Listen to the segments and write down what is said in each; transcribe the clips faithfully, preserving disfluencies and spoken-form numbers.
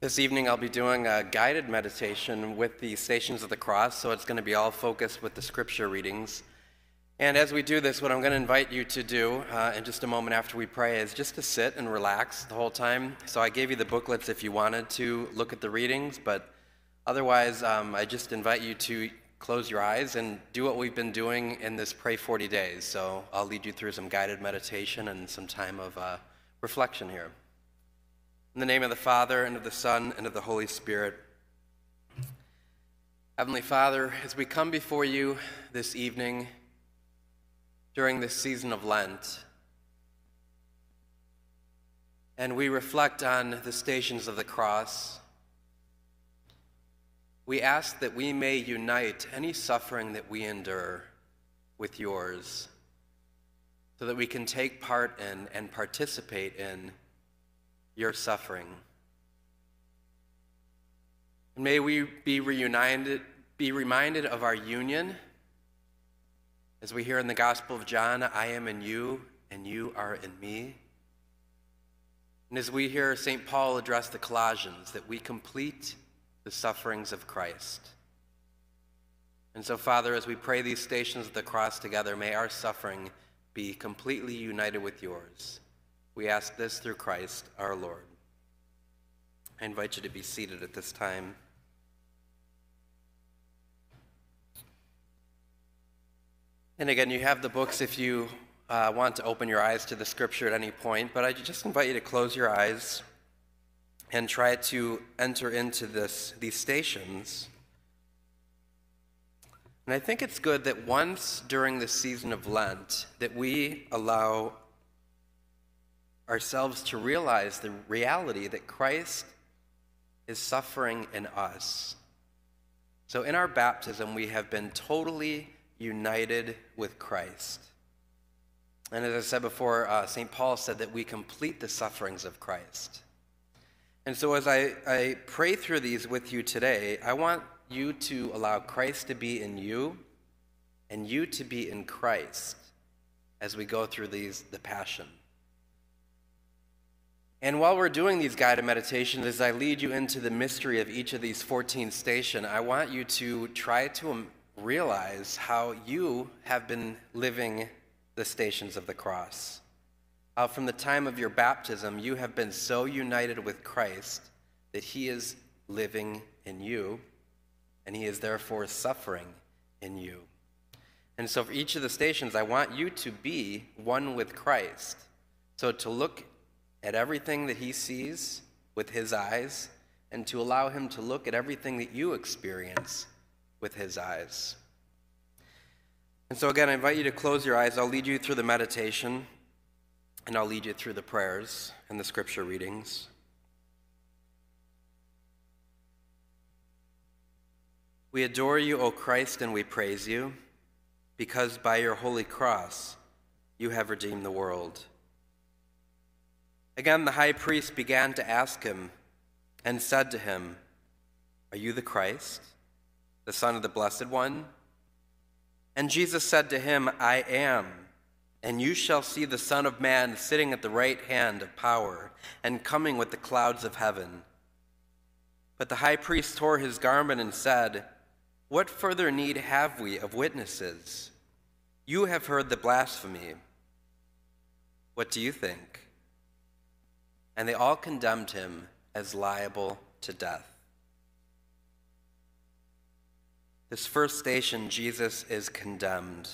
This evening I'll be doing a guided meditation with the Stations of the Cross, so it's going to be all focused with the scripture readings. And as we do this, what I'm going to invite you to do uh, in just a moment after we pray is just to sit and relax the whole time. So I gave you the booklets if you wanted to look at the readings, but otherwise um, I just invite you to close your eyes and do what we've been doing in this Pray forty days. So I'll lead you through some guided meditation and some time of uh, reflection here. In the name of the Father, and of the Son, and of the Holy Spirit. Heavenly Father, as we come before you this evening during this season of Lent, and we reflect on the Stations of the Cross, we ask that we may unite any suffering that we endure with yours, so that we can take part in and participate in your suffering. And may we be reunited, be reminded of our union, as we hear in the Gospel of John, I am in you, and you are in me. And as we hear Saint Paul address the Colossians, that we complete the sufferings of Christ. And so, Father, as we pray these Stations of the Cross together, may our suffering be completely united with yours. We ask this through Christ our Lord. I invite you to be seated at this time. And again, you have the books if you uh, want to open your eyes to the scripture at any point, but I just invite you to close your eyes and try to enter into this these stations. And I think it's good that once during the season of Lent that we allow ourselves to realize the reality that Christ is suffering in us. So in our baptism, we have been totally united with Christ. And as I said before, uh, Saint Paul said that we complete the sufferings of Christ. And so as I, I pray through these with you today, I want you to allow Christ to be in you and you to be in Christ as we go through these the Passion. And while we're doing these guided meditations, as I lead you into the mystery of each of these fourteen stations, I want you to try to realize how you have been living the Stations of the Cross. How from the time of your baptism, you have been so united with Christ that he is living in you, and he is therefore suffering in you. And so for each of the stations, I want you to be one with Christ. So to look at everything that he sees with his eyes, and to allow him to look at everything that you experience with his eyes. And so again, I invite you to close your eyes. I'll lead you through the meditation, and I'll lead you through the prayers and the scripture readings. We adore you, O Christ, and we praise you, because by your holy cross you have redeemed the world. Again, the high priest began to ask him and said to him, Are you the Christ, the Son of the Blessed One? And Jesus said to him, I am, and you shall see the Son of Man sitting at the right hand of power and coming with the clouds of heaven. But the high priest tore his garment and said, What further need have we of witnesses? You have heard the blasphemy. What do you think? And they all condemned him as liable to death. This first station, Jesus is condemned.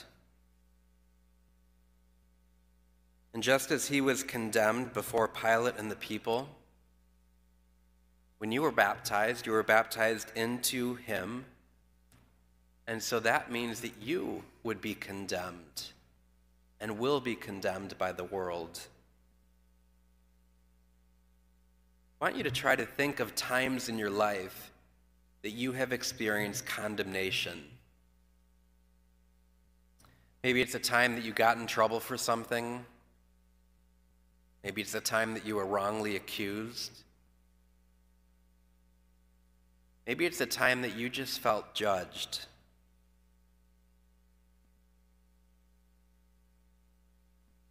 And just as he was condemned before Pilate and the people, when you were baptized, you were baptized into him. And so that means that you would be condemned and will be condemned by the world. I want you to try to think of times in your life that you have experienced condemnation. Maybe it's a time that you got in trouble for something. Maybe it's a time that you were wrongly accused. Maybe it's a time that you just felt judged.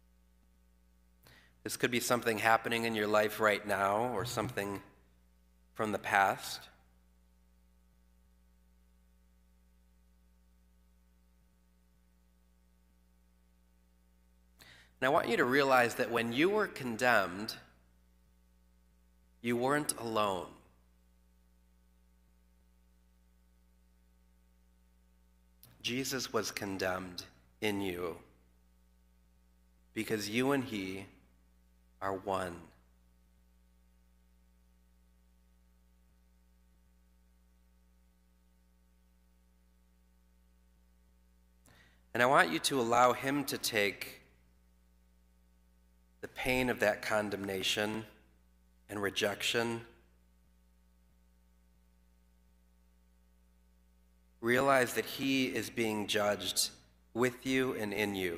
This could be something happening in your life right now, or something from the past. And I want you to realize that when you were condemned, you weren't alone. Jesus was condemned in you because you and he are one. And I want you to allow him to take the pain of that condemnation and rejection. Realize that he is being judged with you and in you.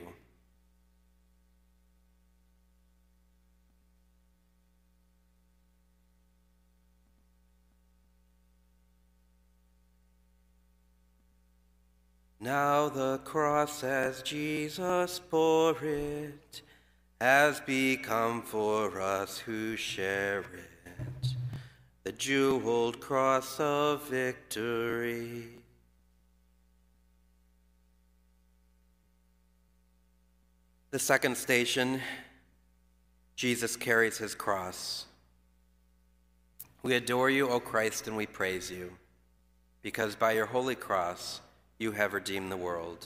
Now the cross as Jesus bore it has become for us who share it the jeweled cross of victory. The second station, Jesus carries his cross. We adore you, O Christ, and we praise you, because by your holy cross you have redeemed the world.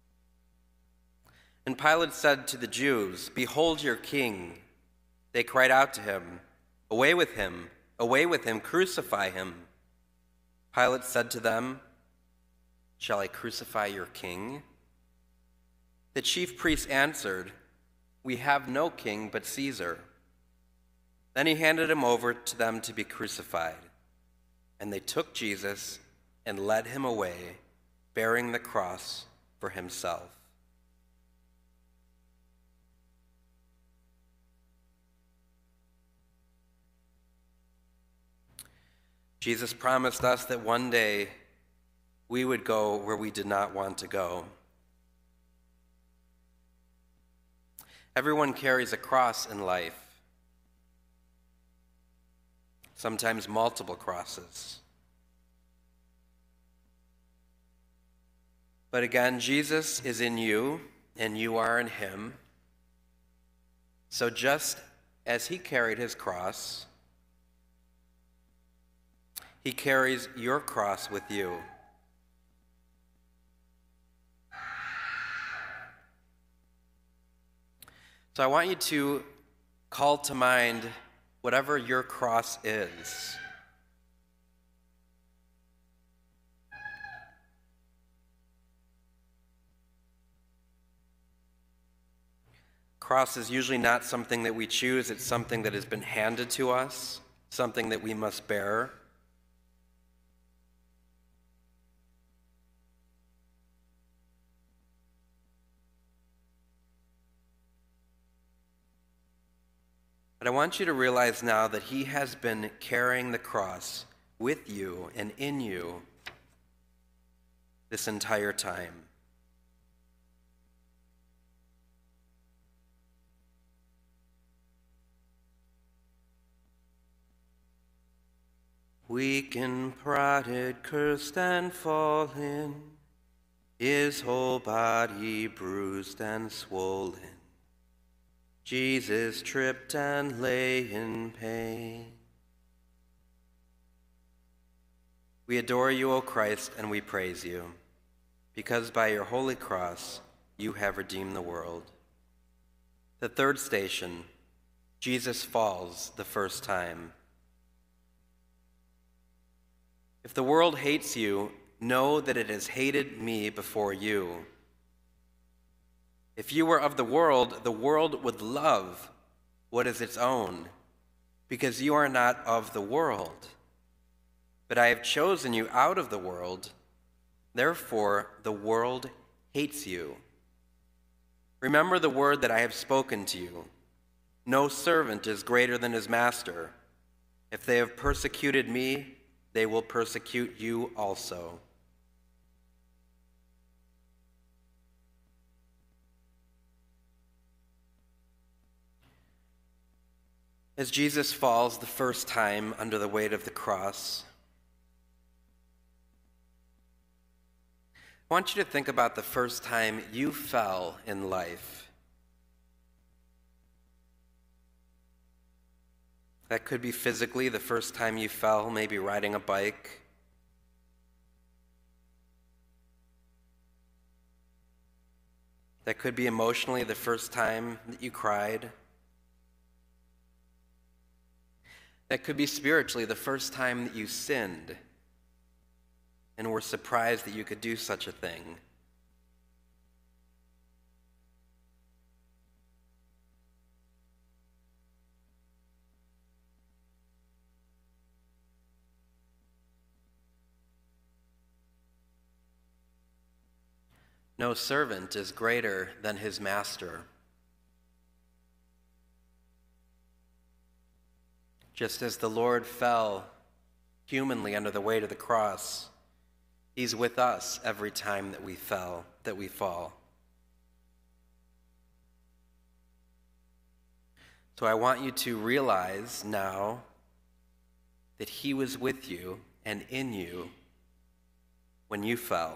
And Pilate said to the Jews, "Behold your king." They cried out to him, "Away with him, away with him, crucify him." Pilate said to them, "Shall I crucify your king?" The chief priests answered, "We have no king but Caesar." Then he handed him over to them to be crucified. And they took Jesus and led him away, bearing the cross for himself. Jesus promised us that one day we would go where we did not want to go. Everyone carries a cross in life, sometimes multiple crosses. But again, Jesus is in you, and you are in him. So just as he carried his cross, he carries your cross with you. So I want you to call to mind whatever your cross is. Cross is usually not something that we choose. It's something that has been handed to us, something that we must bear. But I want you to realize now that he has been carrying the cross with you and in you this entire time. Weak and prodded, cursed and fallen, his whole body bruised and swollen. Jesus tripped and lay in pain. We adore you, O Christ, and we praise you, because by your holy cross you have redeemed the world. The third station, Jesus falls the first time. If the world hates you, know that it has hated me before you. If you were of the world, the world would love what is its own, because you are not of the world. But I have chosen you out of the world, therefore the world hates you. Remember the word that I have spoken to you. No servant is greater than his master. If they have persecuted me, they will persecute you also. As Jesus falls the first time under the weight of the cross, I want you to think about the first time you fell in life. That could be physically, the first time you fell, maybe riding a bike. That could be emotionally, the first time that you cried. That could be spiritually, the first time that you sinned and were surprised that you could do such a thing. No servant is greater than his master. Just as the Lord fell humanly under the weight of the cross, he's with us every time that we fell, that we fall. So I want you to realize now that he was with you and in you when you fell.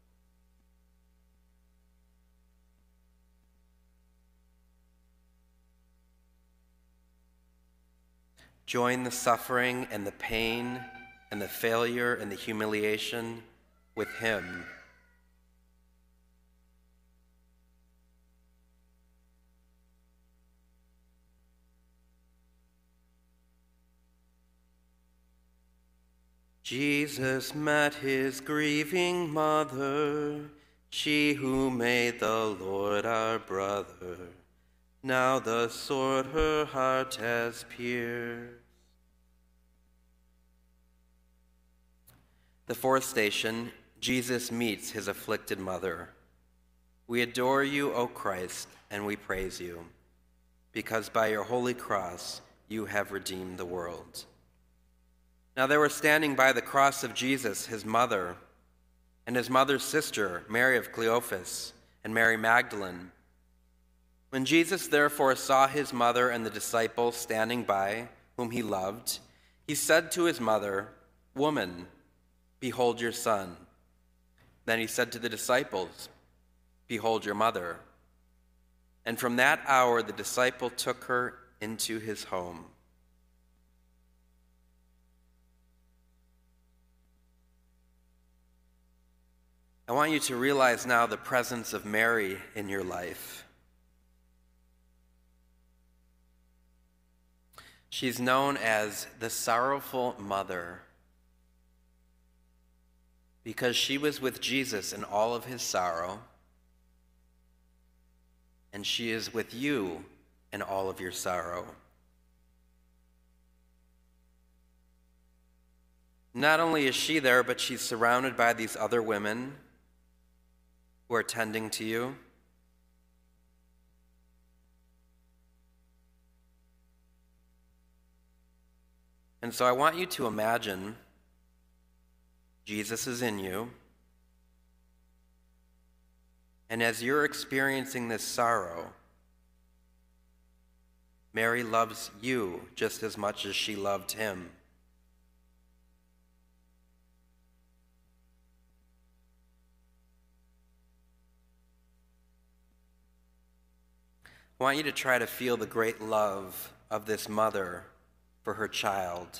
Join the suffering and the pain and the failure and the humiliation with him. Jesus met his grieving mother, she who made the Lord our brother. Now the sword her heart has pierced. The fourth station, Jesus meets his afflicted mother. We adore you, O Christ, and we praise you, because by your holy cross you have redeemed the world. Now there were standing by the cross of Jesus his mother, and his mother's sister, Mary of Cleophas, and Mary Magdalene. When Jesus therefore saw his mother and the disciple standing by, whom he loved, he said to his mother, "Woman, behold your son." Then he said to the disciples, "Behold your mother." And from that hour the disciple took her into his home. I want you to realize now the presence of Mary in your life. She's known as the sorrowful mother because she was with Jesus in all of his sorrow, and she is with you in all of your sorrow. Not only is she there, but she's surrounded by these other women who are tending to you. And so I want you to imagine Jesus is in you, and as you're experiencing this sorrow, Mary loves you just as much as she loved him. I want you to try to feel the great love of this mother for her child.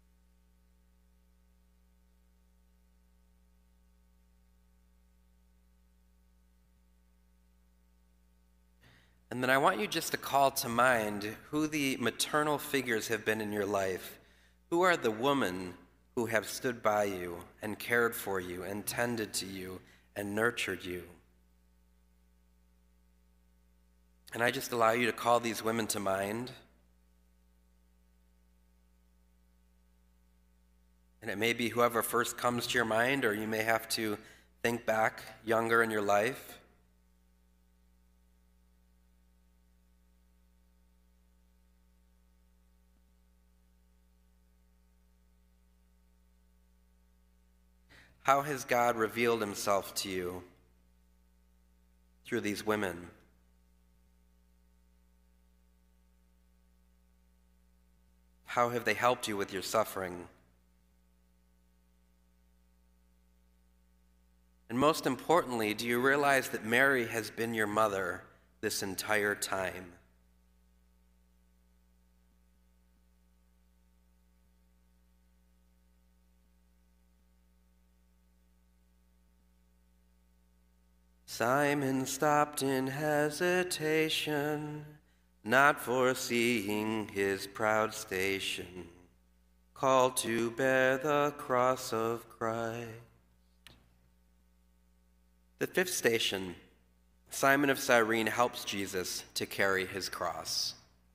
And then I want you just to call to mind who the maternal figures have been in your life. Who are the women who have stood by you and cared for you and tended to you and nurtured you? And I just allow you to call these women to mind. And it may be whoever first comes to your mind, or you may have to think back younger in your life. How has God revealed himself to you through these women? How have they helped you with your suffering? And most importantly, do you realize that Mary has been your mother this entire time? Simon stopped in hesitation, not foreseeing his proud station, called to bear the cross of Christ. The fifth station, Simon of Cyrene helps Jesus to carry his cross.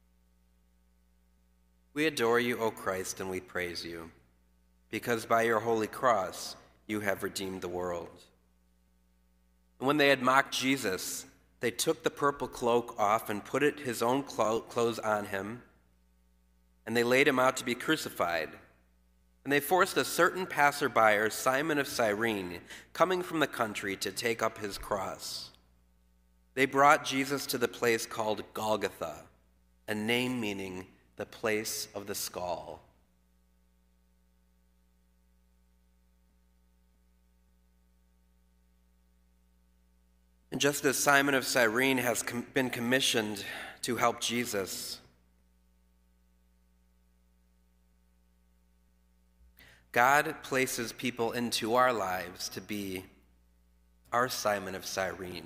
We adore you, O Christ, and we praise you, because by your holy cross you have redeemed the world. And when they had mocked Jesus, they took the purple cloak off and put it, his own clothes on him, and they laid him out to be crucified. And they forced a certain passerby, Simon of Cyrene, coming from the country, to take up his cross. They brought Jesus to the place called Golgotha, a name meaning the place of the skull. And just as Simon of Cyrene has com- been commissioned to help Jesus, God places people into our lives to be our Simon of Cyrene.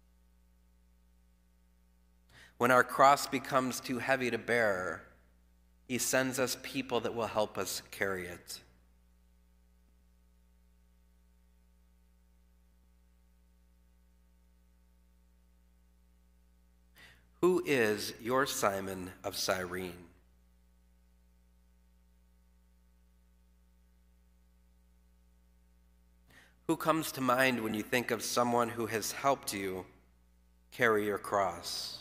When our cross becomes too heavy to bear, he sends us people that will help us carry it. Who is your Simon of Cyrene? Who comes to mind when you think of someone who has helped you carry your cross?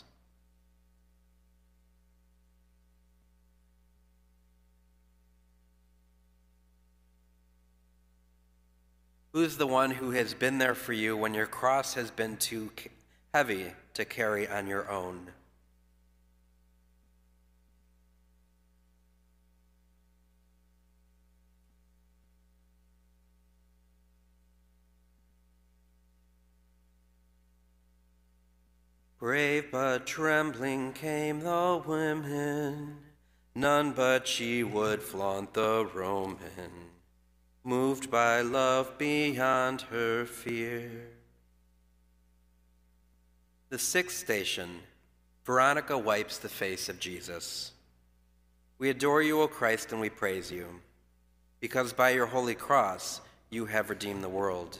Who's the one who has been there for you when your cross has been too heavy to carry on your own? Brave but trembling came the women, none but she would flaunt the Roman, moved by love beyond her fear. The sixth station, Veronica wipes the face of Jesus. We adore you, O Christ, and we praise you, because by your holy cross you have redeemed the world.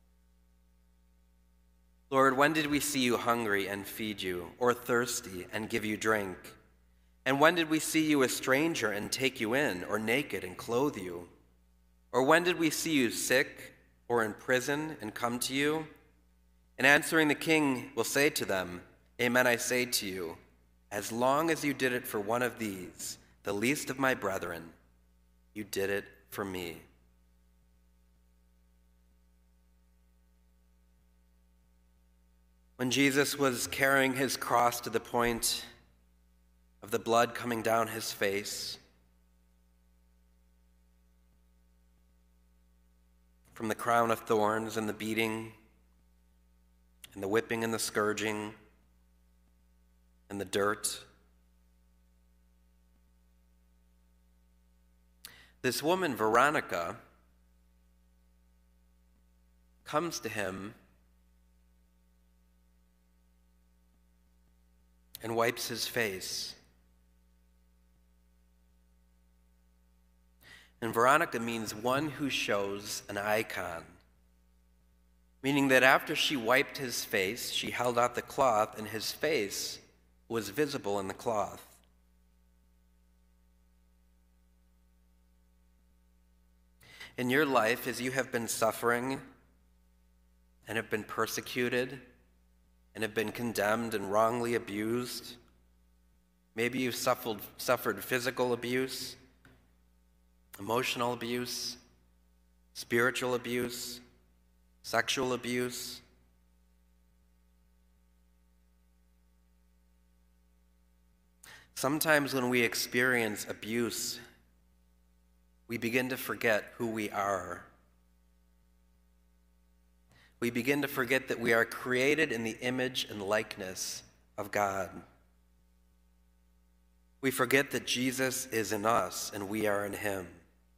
Lord, when did we see you hungry and feed you, or thirsty and give you drink? And when did we see you a stranger and take you in, or naked and clothe you? Or when did we see you sick or in prison and come to you? And answering the king will say to them, Amen, I say to you, as long as you did it for one of these, the least of my brethren, you did it for me. When Jesus was carrying his cross to the point of the blood coming down his face, from the crown of thorns and the beating and the whipping and the scourging and the dirt, this woman, Veronica, comes to him and wipes his face. And Veronica means one who shows an icon, meaning that after she wiped his face, she held out the cloth, and his face was visible in the cloth. In your life, as you have been suffering and have been persecuted and have been condemned and wrongly abused, maybe you've suffered, suffered physical abuse, emotional abuse, spiritual abuse, sexual abuse. Sometimes when we experience abuse, we begin to forget who we are. We begin to forget that we are created in the image and likeness of God. We forget that Jesus is in us and we are in him.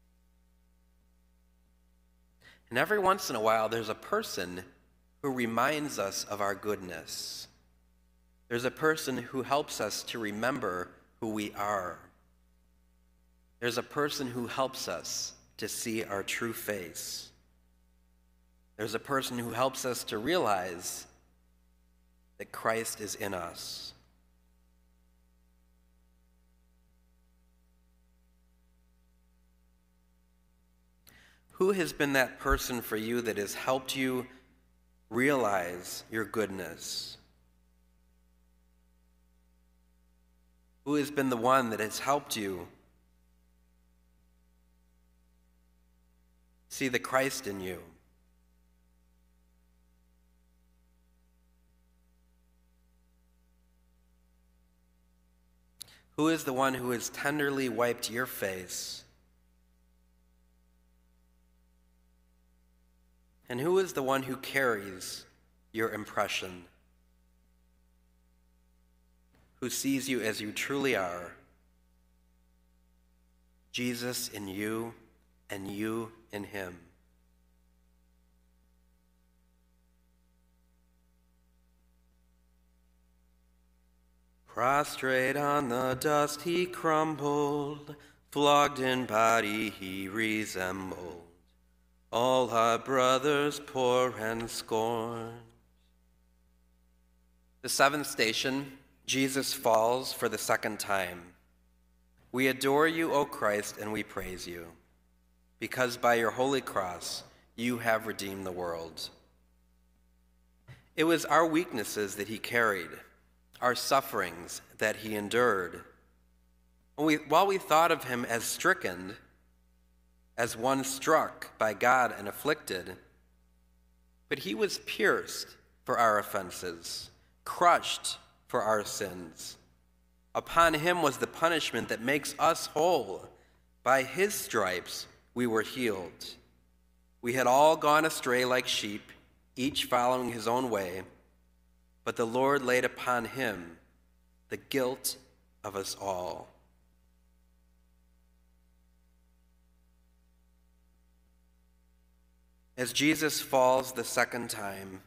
And every once in a while, there's a person who reminds us of our goodness. There's a person who helps us to remember who we are. There's a person who helps us to see our true face. There's a person who helps us to realize that Christ is in us. Who has been that person for you that has helped you realize your goodness? Who has been the one that has helped you see the Christ in you? Who is the one who has tenderly wiped your face? And who is the one who carries your impression? Who sees you as you truly are? Jesus in you and you in him. Prostrate on the dust he crumbled, flogged in body he resembled all our brothers poor and scorned. The seventh station, Jesus falls for the second time. We adore you, O Christ, and we praise you, because by your holy cross you have redeemed the world. It was our weaknesses that he carried, our sufferings that he endured. When we, while we thought of him as stricken, as one struck by God and afflicted, but he was pierced for our offenses, crushed for our sins. Upon him was the punishment that makes us whole. By his stripes we were healed. We had all gone astray like sheep, each following his own way, but the Lord laid upon him the guilt of us all. As Jesus falls the second time,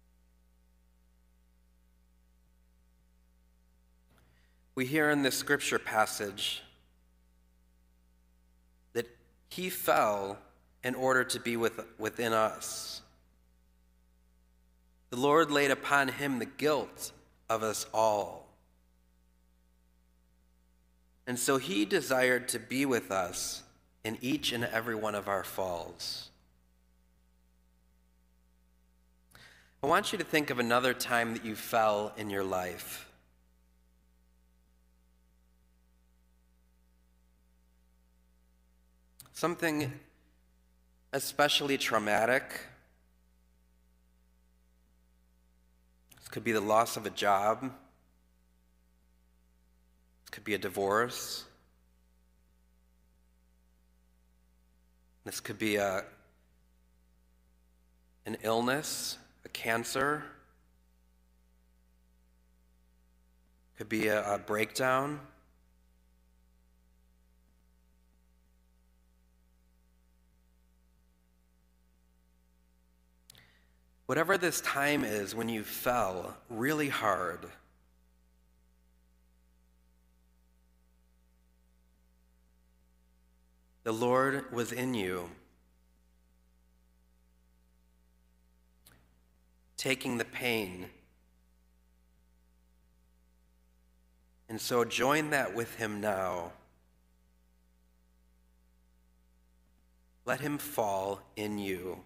we hear in this scripture passage that he fell in order to be with, within us. The Lord laid upon him the guilt of us all. And so he desired to be with us in each and every one of our falls. I want you to think of another time that you fell in your life. Something especially traumatic. This could be the loss of a job. This could be a divorce. This could be a, an illness, a cancer. Could be a, a breakdown. Whatever this time is when you fell really hard, the Lord was in you, taking the pain. And so join that with him now. Let him fall in you.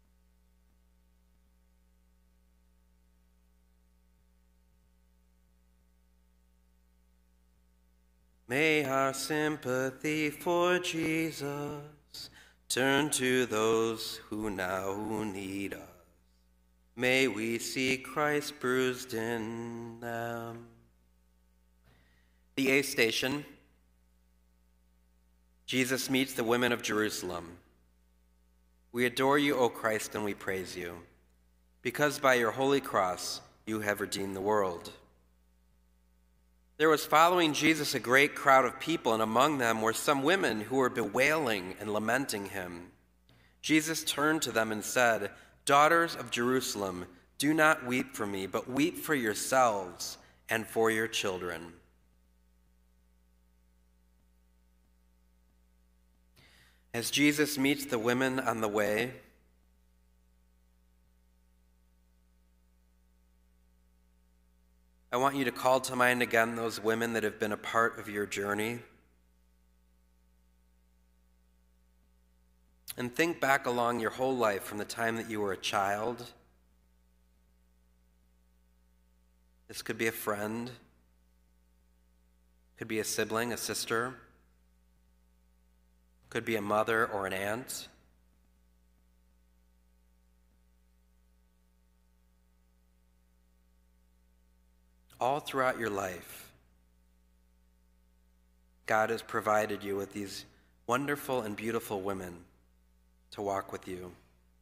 May our sympathy for Jesus turn to those who now need us. May we see Christ bruised in them. The A station, Jesus meets the women of Jerusalem. We adore you, O Christ, and we praise you, because by your holy cross you have redeemed the world. There was following Jesus a great crowd of people, and among them were some women who were bewailing and lamenting him. Jesus turned to them and said, "Daughters of Jerusalem, do not weep for me, but weep for yourselves and for your children." As Jesus meets the women on the way, I want you to call to mind again those women that have been a part of your journey. And think back along your whole life from the time that you were a child. This could be a friend, could be a sibling, a sister, could be a mother or an aunt. All throughout your life, God has provided you with these wonderful and beautiful women to walk with you.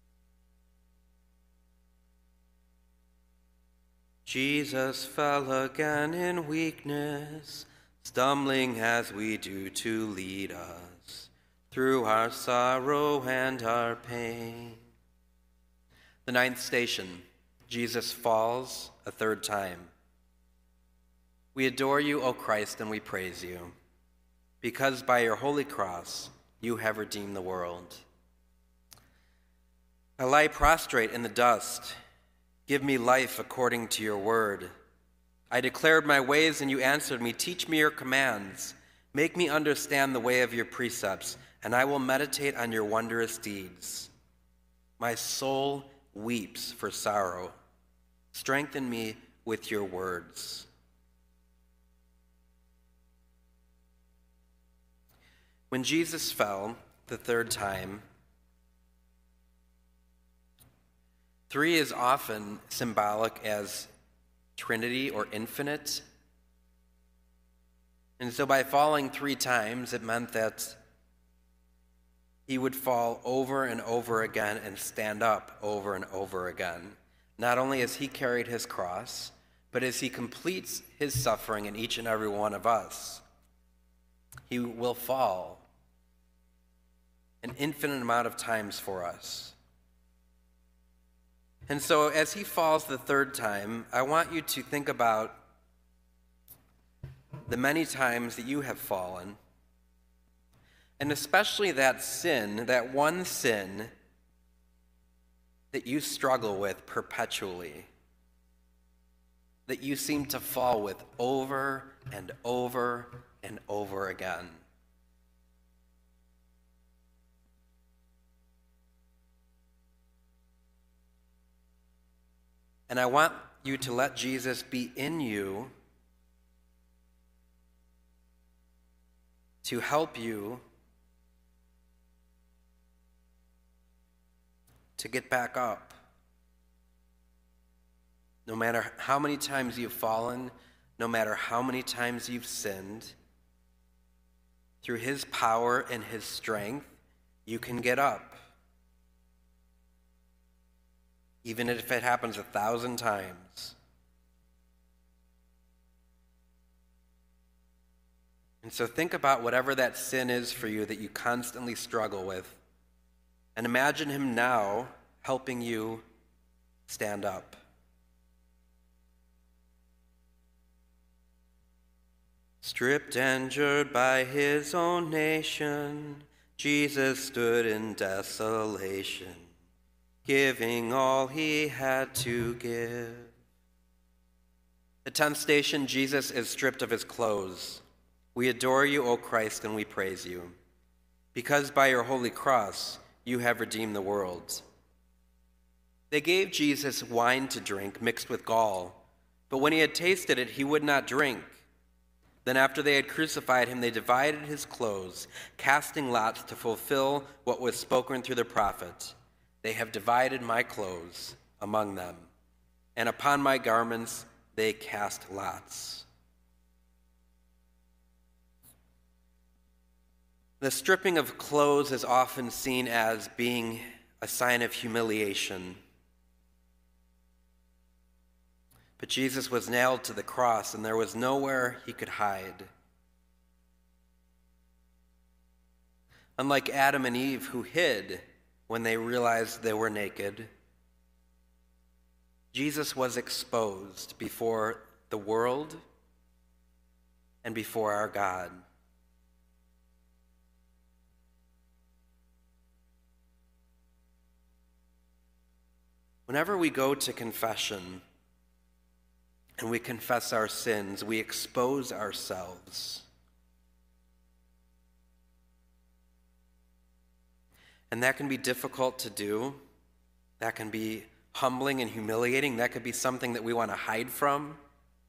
Jesus fell again in weakness, stumbling as we do to lead us through our sorrow and our pain. The ninth station, Jesus falls a third time. We adore you, O Christ, and we praise you, because by your holy cross you have redeemed the world. I lie prostrate in the dust. Give me life according to your word. I declared my ways, and you answered me. Teach me your commands. Make me understand the way of your precepts, and I will meditate on your wondrous deeds. My soul weeps for sorrow. Strengthen me with your words. When Jesus fell the third time, three is often symbolic as Trinity or infinite. And so by falling three times, it meant that he would fall over and over again and stand up over and over again, not only as he carried his cross, but as he completes his suffering in each and every one of us. He will fall an infinite amount of times for us. And so as he falls the third time, I want you to think about the many times that you have fallen, and especially that sin, that one sin that you struggle with perpetually, that you seem to fall with over and over and over again. And I want you to let Jesus be in you to help you to get back up. No matter how many times you've fallen, no matter how many times you've sinned, through his power and his strength, you can get up. Even if it happens a thousand times. And so think about whatever that sin is for you that you constantly struggle with, and imagine him now helping you stand up. Stripped and injured by his own nation, Jesus stood in desolation, giving all he had to give. The tenth station, Jesus is stripped of his clothes. We adore you, O Christ, and we praise you, because by your holy cross you have redeemed the world. They gave Jesus wine to drink mixed with gall, but when he had tasted it, he would not drink. Then after they had crucified him, they divided his clothes, casting lots to fulfill what was spoken through the prophet. They have divided my clothes among them, and upon my garments they cast lots. The stripping of clothes is often seen as being a sign of humiliation. But Jesus was nailed to the cross, and there was nowhere he could hide. Unlike Adam and Eve, who hid when they realized they were naked, Jesus was exposed before the world and before our God. Whenever we go to confession and we confess our sins, we expose ourselves. And that can be difficult to do. That can be humbling and humiliating. That could be something that we want to hide from.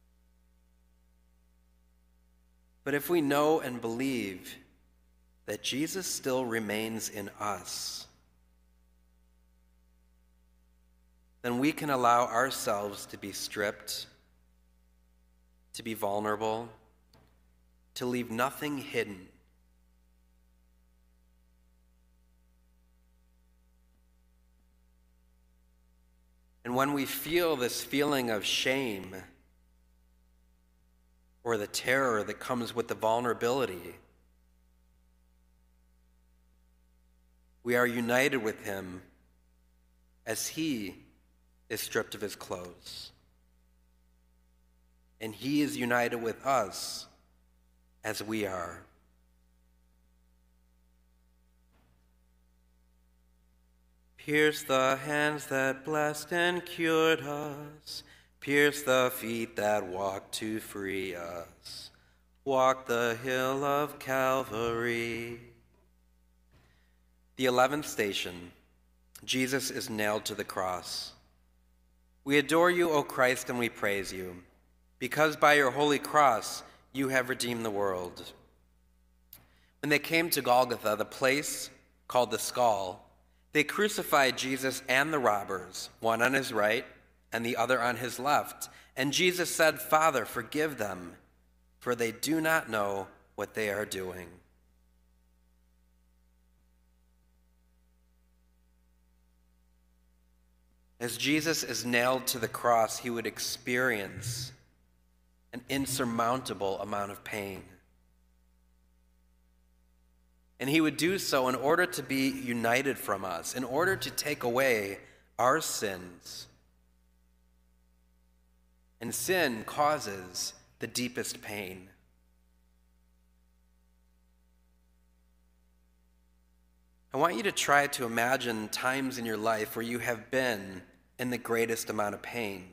But if we know and believe that Jesus still remains in us, then we can allow ourselves to be stripped, to be vulnerable, to leave nothing hidden. And when we feel this feeling of shame or the terror that comes with the vulnerability, we are united with him as he is stripped of his clothes. And he is united with us as we are. Pierce the hands that blessed and cured us. Pierce the feet that walked to free us. Walk the hill of Calvary. The eleventh station, Jesus is nailed to the cross. We adore you, O Christ, and we praise you, because by your holy cross you have redeemed the world. When they came to Golgotha, the place called the Skull, they crucified Jesus and the robbers, one on his right and the other on his left. And Jesus said, "Father, forgive them, for they do not know what they are doing." As Jesus is nailed to the cross, he would experience an insurmountable amount of pain. And he would do so in order to be united from us, in order to take away our sins. And sin causes the deepest pain. I want you to try to imagine times in your life where you have been in the greatest amount of pain.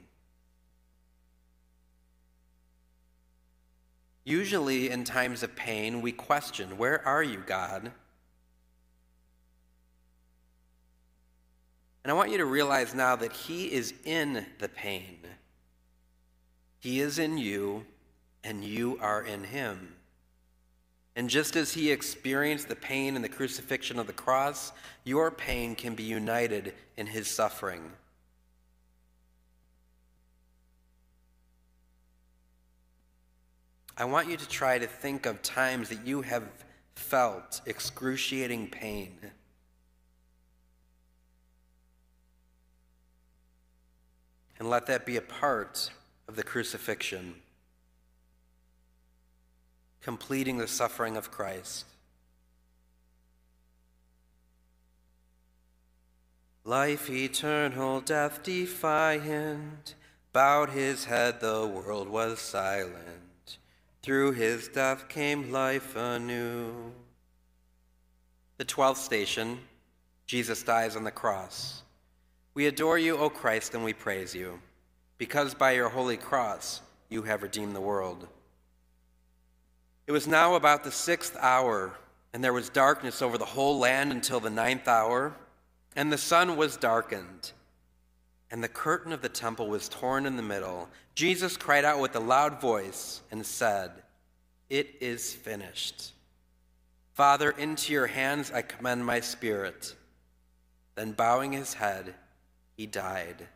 Usually in times of pain, we question, "Where are you, God?" And I want you to realize now that he is in the pain. He is in you, and you are in him. And just as he experienced the pain in the crucifixion of the cross, your pain can be united in his suffering. I want you to try to think of times that you have felt excruciating pain. And let that be a part of the crucifixion, completing the suffering of Christ. Life eternal, death defiant, bowed his head, the world was silent. Through his death came life anew. The twelfth station, Jesus dies on the cross. We adore you, O Christ, and we praise you, because by your holy cross you have redeemed the world. It was now about the sixth hour, and there was darkness over the whole land until the ninth hour, and the sun was darkened, and the curtain of the temple was torn in the middle. Jesus cried out with a loud voice and said, "It is finished. Father, into your hands I commend my spirit." Then bowing his head, he died.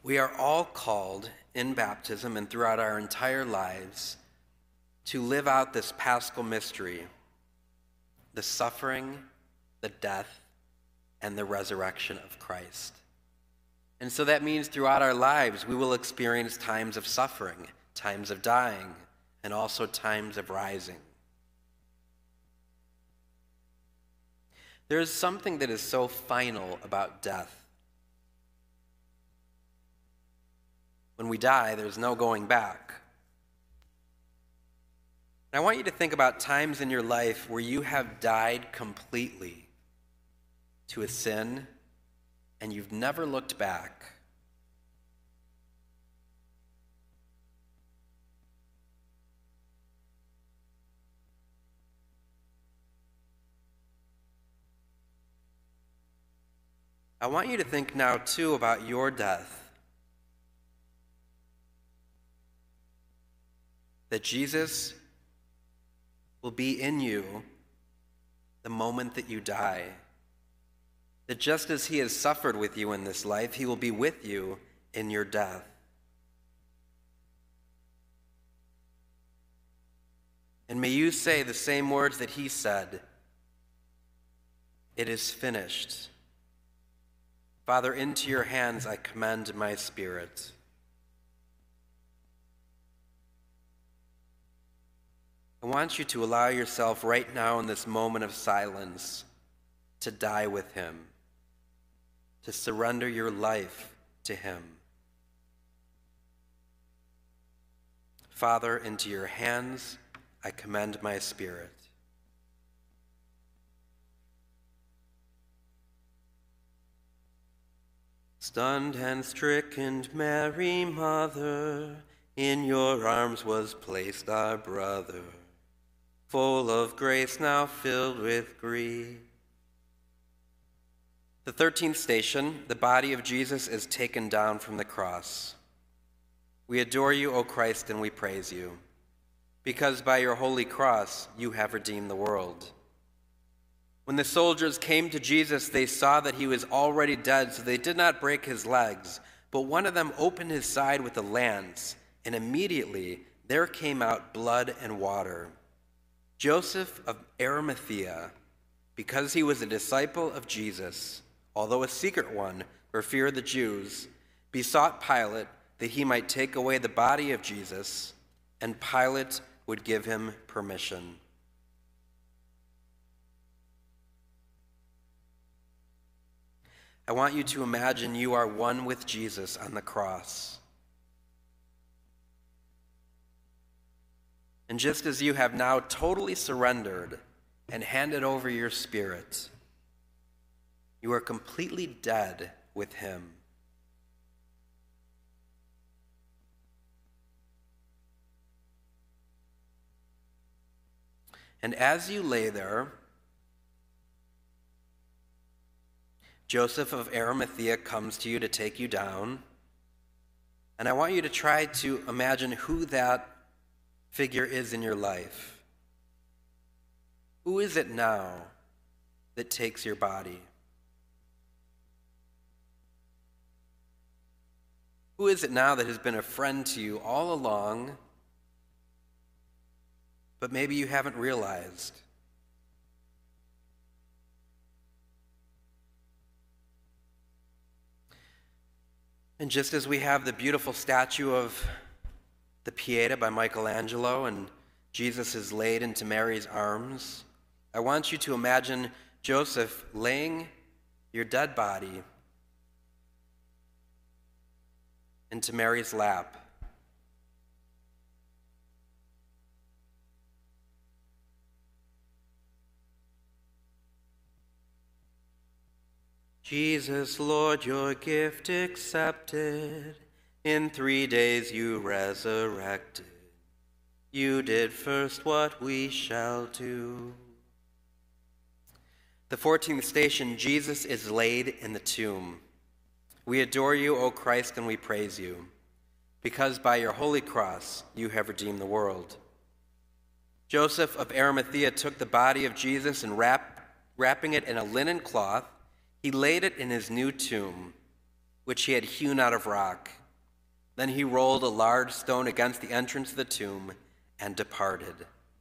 We are all called in baptism and throughout our entire lives to live out this paschal mystery, the suffering, the death, and the resurrection of Christ. And so that means throughout our lives, we will experience times of suffering, times of dying, and also times of rising. There is something that is so final about death. When we die, there's no going back. And I want you to think about times in your life where you have died completely to a sin and you've never looked back. I want you to think now, too, about your death. That Jesus will be in you the moment that you die. That just as he has suffered with you in this life, he will be with you in your death. And may you say the same words that he said, "It is finished. Father, into your hands I commend my spirit." I want you to allow yourself right now in this moment of silence to die with him, to surrender your life to him. Father, into your hands I commend my spirit. Stunned and stricken Mary, Mother, in your arms was placed our brother, full of grace, now filled with grief. The thirteenth station, the body of Jesus is taken down from the cross. We adore you, O Christ, and we praise you, because by your holy cross you have redeemed the world. When the soldiers came to Jesus, they saw that he was already dead, so they did not break his legs. But one of them opened his side with a lance, and immediately there came out blood and water. Joseph of Arimathea, because he was a disciple of Jesus, although a secret one for fear of the Jews, besought Pilate that he might take away the body of Jesus, and Pilate would give him permission. I want you to imagine you are one with Jesus on the cross. And just as you have now totally surrendered and handed over your spirit, you are completely dead with him. And as you lay there, Joseph of Arimathea comes to you to take you down. And I want you to try to imagine who that figure is in your life. Who is it now that takes your body? Who is it now that has been a friend to you all along, but maybe you haven't realized? And just as we have the beautiful statue of the Pieta by Michelangelo and Jesus is laid into Mary's arms, I want you to imagine Joseph laying your dead body into Mary's lap. Jesus, Lord, your gift accepted. In three days you resurrected. You did first what we shall do. The fourteenth station, Jesus is laid in the tomb. We adore you, O Christ, and we praise you, because by your holy cross you have redeemed the world. Joseph of Arimathea took the body of Jesus and wrap, wrapping it in a linen cloth, he laid it in his new tomb. which he had hewn out of rock. Then he rolled a large stone against the entrance of the tomb and departed.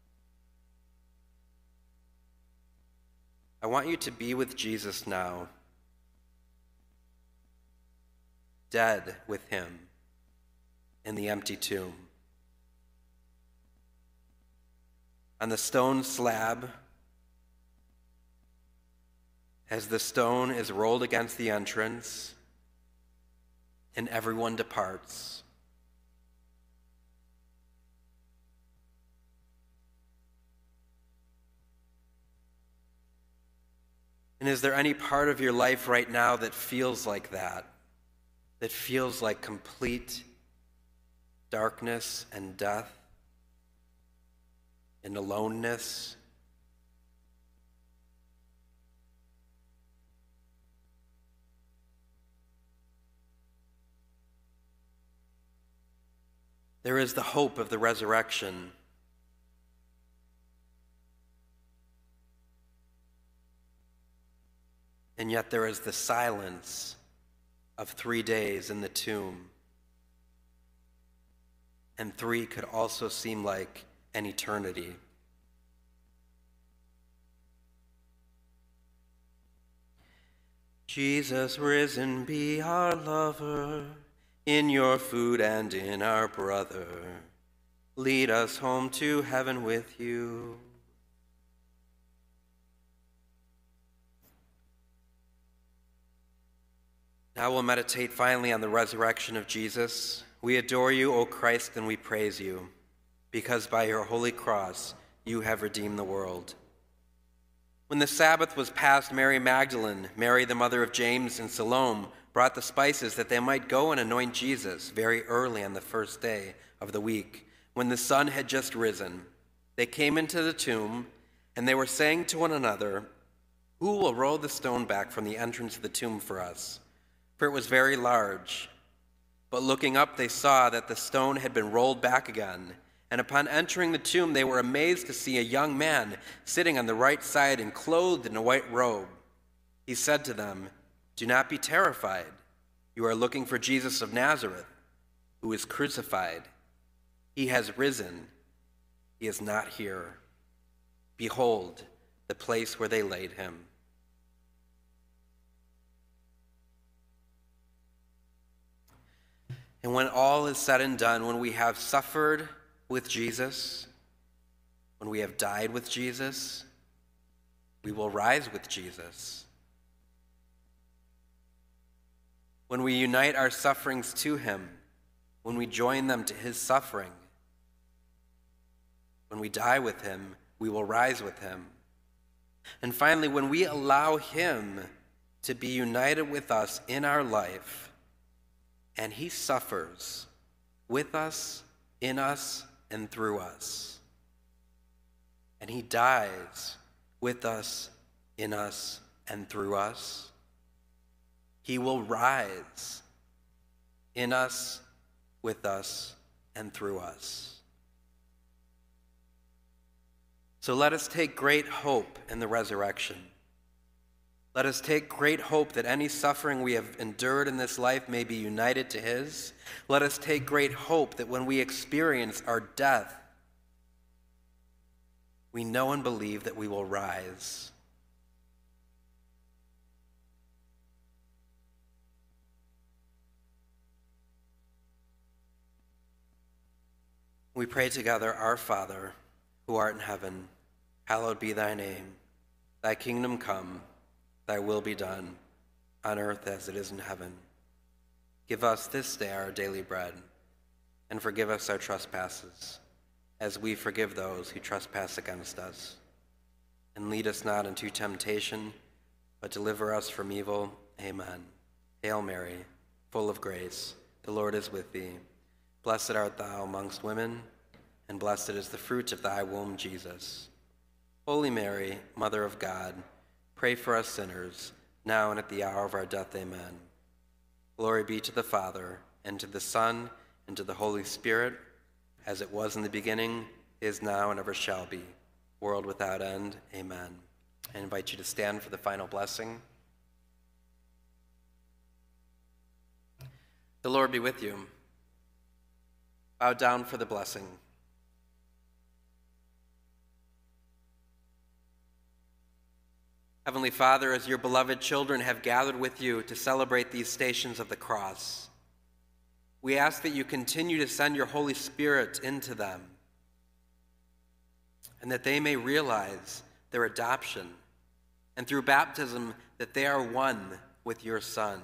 I want you to be with Jesus now, dead with him in the empty tomb. On the stone slab, as the stone is rolled against the entrance, and everyone departs. And is there any part of your life right now that feels like that? That feels like complete darkness and death and aloneness? There is the hope of the resurrection. And yet there is the silence of three days in the tomb. And three could also seem like an eternity. Jesus risen, be our lover, in your food and in our brother. Lead us home to heaven with you. Now we'll meditate finally on the resurrection of Jesus. We adore you, O Christ, and we praise you, because by your holy cross you have redeemed the world. When the Sabbath was past, Mary Magdalene, Mary the mother of James, and Salome brought the spices that they might go and anoint Jesus very early on the first day of the week, when the sun had just risen. They came into the tomb, and they were saying to one another, "Who will roll the stone back from the entrance of the tomb for us?" For it was very large. But looking up, they saw that the stone had been rolled back again. And upon entering the tomb, they were amazed to see a young man sitting on the right side and clothed in a white robe. He said to them, "Do not be terrified. You are looking for Jesus of Nazareth, who is crucified. He has risen. He is not here. Behold, the place where they laid him." And when all is said and done, when we have suffered with Jesus, when we have died with Jesus, we will rise with Jesus. When we unite our sufferings to him, when we join them to his suffering, when we die with him, we will rise with him. And finally, when we allow him to be united with us in our life, and he suffers with us, in us, and through us, and he dies with us, in us, and through us, he will rise in us, with us, and through us. So let us take great hope in the resurrection. Let us take great hope that any suffering we have endured in this life may be united to his. Let us take great hope that when we experience our death, we know and believe that we will rise. We pray together, "Our Father, who art in heaven, hallowed be thy name. Thy kingdom come. Thy will be done, on earth as it is in heaven. Give us this day our daily bread, and forgive us our trespasses, as we forgive those who trespass against us. And lead us not into temptation, but deliver us from evil. Amen. Hail Mary, full of grace, the Lord is with thee. Blessed art thou amongst women, and blessed is the fruit of thy womb, Jesus. Holy Mary, Mother of God, pray for us sinners, now and at the hour of our death. Amen. Glory be to the Father, and to the Son, and to the Holy Spirit, as it was in the beginning, is now, and ever shall be, world without end. Amen. I invite you to stand for the final blessing. The Lord be with you. Bow down for the blessing. Heavenly Father, as your beloved children have gathered with you to celebrate these stations of the cross, we ask that you continue to send your Holy Spirit into them, and that they may realize their adoption, and through baptism that they are one with your Son.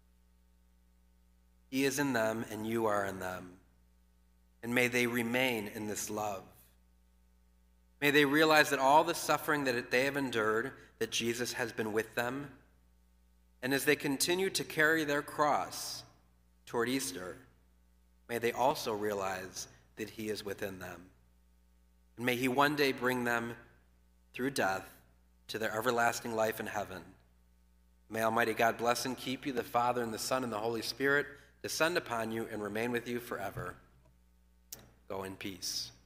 He is in them, and you are in them. And may they remain in this love. May they realize that all the suffering that they have endured, that Jesus has been with them. And as they continue to carry their cross toward Easter, may they also realize that he is within them. And may he one day bring them through death to their everlasting life in heaven. May Almighty God bless and keep you, the Father and the Son and the Holy Spirit, descend upon you and remain with you forever. Go in peace.